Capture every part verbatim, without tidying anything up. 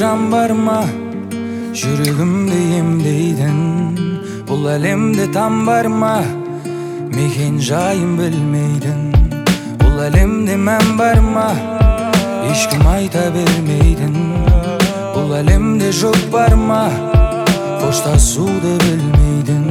жан барма, жүрегімді емдейтін. Бұл әлемде там барма, мекен жайын білмейтін. Бұл әлемде мән барма, ешкім айта бермейтін. Бұл әлемде жоқ барма, қоштасуды білмейтін.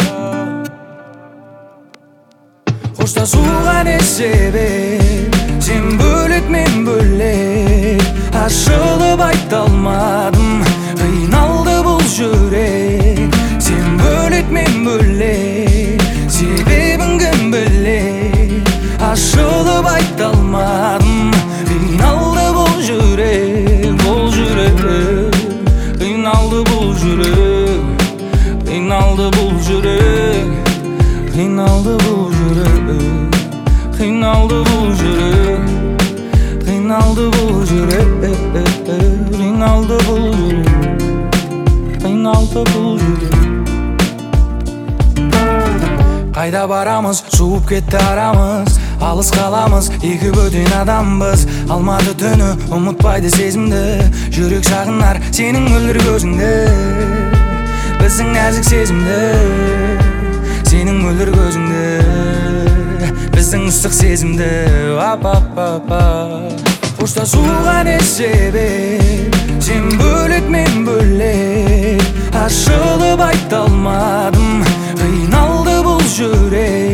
Қоштасуға не себеп? Сен бөлек, мен бөлек. Ашылып айта алмадым, қиналды бұл жүрек. Сен бөлек, мен бөлек. Себебін кім білек? Ашылып айта алмадым, қиналды бұл жүрек. Бұл жүрек, қиналды бұл жүрек. Қиналды бұл жүрек. Қиналды бұл жүрек. Қиналды бұл жүрек. Қиналды бұл жүрек. Қиналды бұл жүрек. Қиналды бұл жүрек. Қайда барамыз, суып кетті арамыз. Алыс қаламыз, екі бөтен адамбыз. Алмады түні, ұмытпайды сезімді. Жүрек сағынар сенің мөлдір көзіңді. Біздің нәзік сезімді, сенің мөлдір көзіңді. Біздің ыстық сезімді. Қоштасуға не себеп? Сен бөлек, мен бөлек. Ашылып айта алмадым, қиналды бұл жүрек.